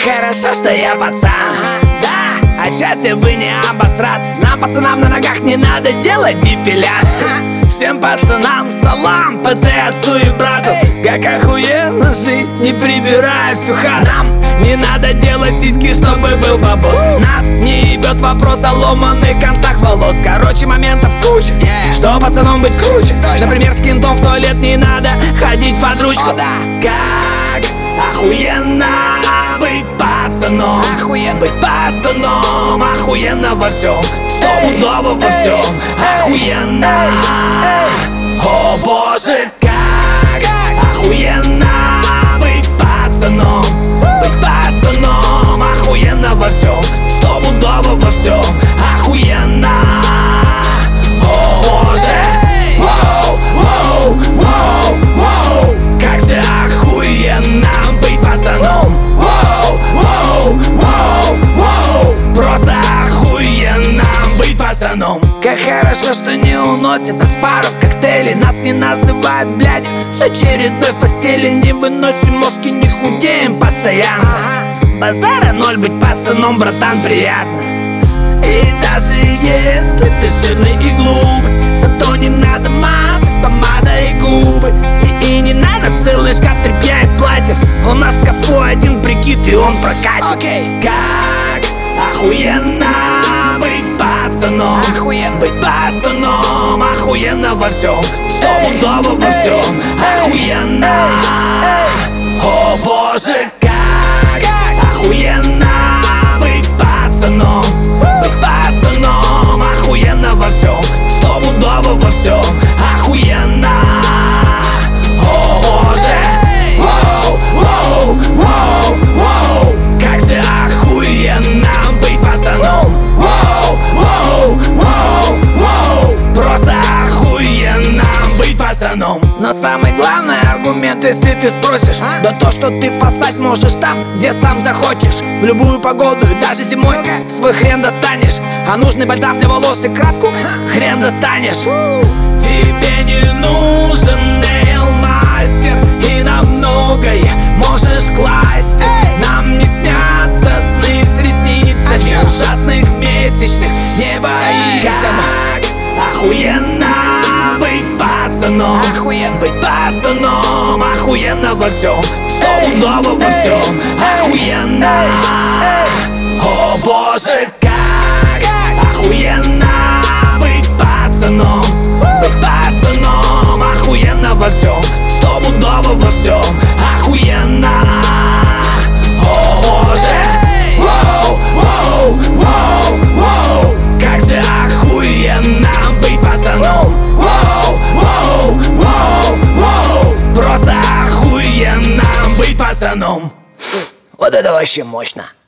хорошо, что я пацан. Да, отчасти бы не обосраться. Нам, пацанам, на ногах не надо делать депиляцию. Всем пацанам салам, ПТ отцу и брату. Как охуенно жить, не прибирая всю хату. Нам не надо делать сиськи, чтобы был бабос. Нас не ебет вопрос о ломаных концах волос. Короче, моментов куча, что пацаном быть круче. Например, с кентом в туалет не надо ходить под ручку. Как охуенно быть пацаном. Быть пацаном, охуенно во всем. Стопудово во всем. Охуенно. О боже, как охуенно быть пацаном. Быть пацаном, охуенно во всем. Стопудово во всем. Охуенно. О боже. Воу, воу, воу, воу. Как же охуенно быть пацаном. Воу, воу, воу, воу. Просто охуенно быть пацаном. Как хорошо, что не уносит нас пару коктейлей. Нас не называют, блядь, с очередной в постели. Не выносим мозги, не худеем постоянно. Базара ноль, быть пацаном, братан, приятно. И даже если ты жирный и глупый, зато не надо масок, помада и губы. И не надо целый шкаф тряпья и платьев. У нас в шкафу один прикид, и он прокатит. Как охуенно быть пацаном. Быть пацаном, охуенно во всем. Стопудово во всем. Охуенно. О боже, как охуенно быть пацаном. Быть пацаном, охуенно во всем. Стопудово во всем. Охуенно. О боже. Воу, воу, воу, воу. Как же охуенно быть пацаном. Воу, воу, воу, воу. Просто охуенно быть пацаном. Но самый главный аргумент, если ты спросишь, да то, что ты поссать можешь там, где сам захочешь. В любую погоду и даже зимой свой хрен достанешь. А нужный бальзам для волос и краску хрен достанешь. Тебе не нужен нейл-мастер, и на многое можешь класть. Нам не снятся сны с ресницами ужасных месячных. Не боись. Как охуенно быть пацаном. Быть пацаном, охуенно во всем. Стопудово во всем. Охуенно. О боже, как охуенно быть пацаном. Быть пацаном, охуенно во всем. Стопудово во всем. Охуенно. О боже. Воу, воу, воу, воу. Как же охуенно быть пацаном. Воу, воу, воу, воу. Просто охуенно быть пацаном. Вот это вообще мощно.